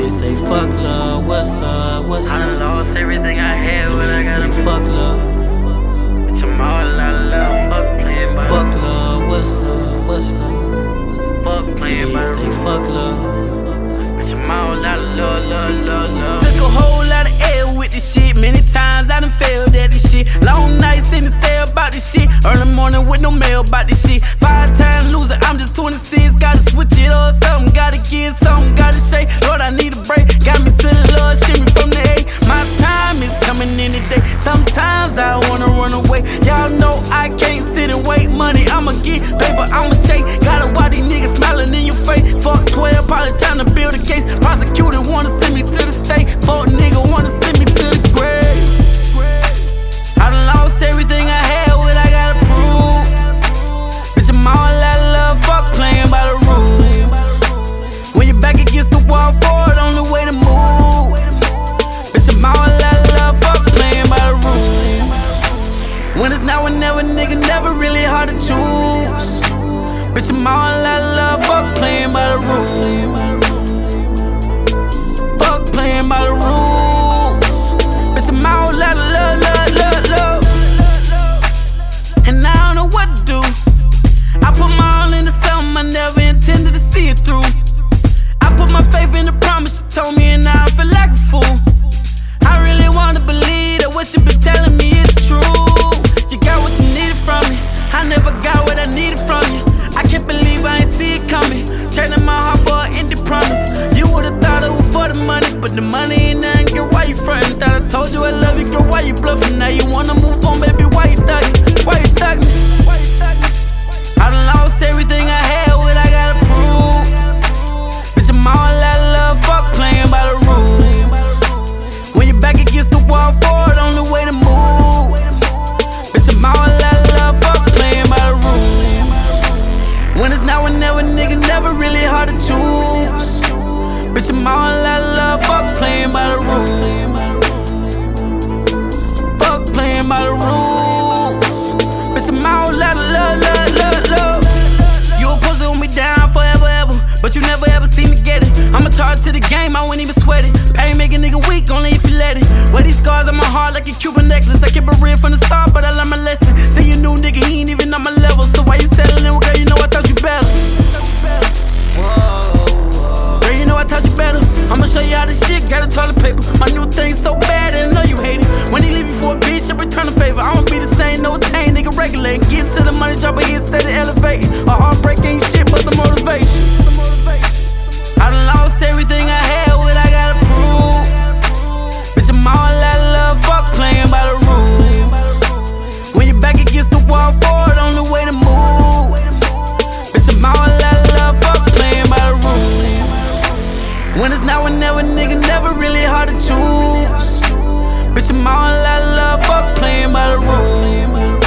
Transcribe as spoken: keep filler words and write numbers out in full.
They say fuck love, what's love, what's love? I done lost everything I had when I got They a say fuck love, bitch, I'm all out of love. Fuck playing by fuck love, what's love, what's love? fuck playing by They say fuck love. bitch, I'm all out of love, love, love, love. Took a whole lot of L with this shit. Many times I done failed at this shit. Long nights in the cell about this shit. Early morning with no mail about this shit. Five time loser, I'm just twenty-six. Gotta switch it up, something gotta give, something gotta shake. Lord, I need a break. Got me to the Lord, shit me from the A. My time is coming any day. Sometimes I wanna run away. Y'all know I can't sit and wait. Money, I'ma get paper, I'ma take. Gotta watch these niggas smiling in your face. Fuck twelve, probably trying to build a case. Prosecutor wanna send me to the state. Fuck nigga wanna send me to the grave. I done lost everything I had, what I gotta prove. Bitch, I'm all out of love, fuck playing by the rules. When you're back against the wall, forward on the way to move. Bitch, I'm all out of love, fuck playing by the rules. When it's now or never, nigga, never really hard to choose. Bitch, I'm all out of love, fuck playing by the rules. Fuck playing by the rules. Bitch, I'm all out of love, love, love, love. And I don't know what to do. I put my all into something I never intended to see it through. I put my faith in the promise you told me, and now I feel like a fool. I really wanna believe that what you been telling me is true. You got what you needed from me. I never got what I needed from you. I can't believe I ain't see it coming. Trading my heart for an empty promise. You would've thought it was for the money, but the money ain't nothing. Girl, why you frontin'? Thought I told you I love you, girl, why you bluffing? Now you wanna move on, baby, why you thuggin'? Why you thuggin'? I done lost everything I had, what I gotta prove. Bitch, I'm all out of love, fuck playing by the rules. When you're back against the wall, forward on the way to move. Bitch, I'm all out of love, fuck playing by the rules. When it's now or never, nigga, never really hard to choose. Bitch, I'm all out of love, fuck playing by the rules. Fuck playing by the rules. Bitch, I'm all out of love, love, love, love. You a pussy hold me down forever, ever, but you never ever see me get it. I'm a charge to the game, I wouldn't even sweat it. Pain make a nigga weak, only if you let it. Wear these scars on my heart like a Cuban necklace. I kept it real from the start, but I learned my lesson. See you new nigga, he ain't even on my level. So why you settling with girl, you know I thought you better. Girl, you know I taught you better. I'ma show you how this shit got a toilet paper. My new thing so bad, and I know you hate it. When he leave you for a bitch, I return a favor. I'ma be the same, no chain, nigga, regulating. Get to the money, drop a hit, steady elevating. A heartbreak ain't shit, but some motivation. I done lost everything I had, what I gotta prove. Bitch, I'm all out of love, fuck playing by the rules. When you're back against the wall, forward on the way to move. Bitch, I'm all out of love, fuck playing by the rules. When it's now or never, nigga, never really hard to choose. Bitch, I'm all out of love, fuck playing by the rules.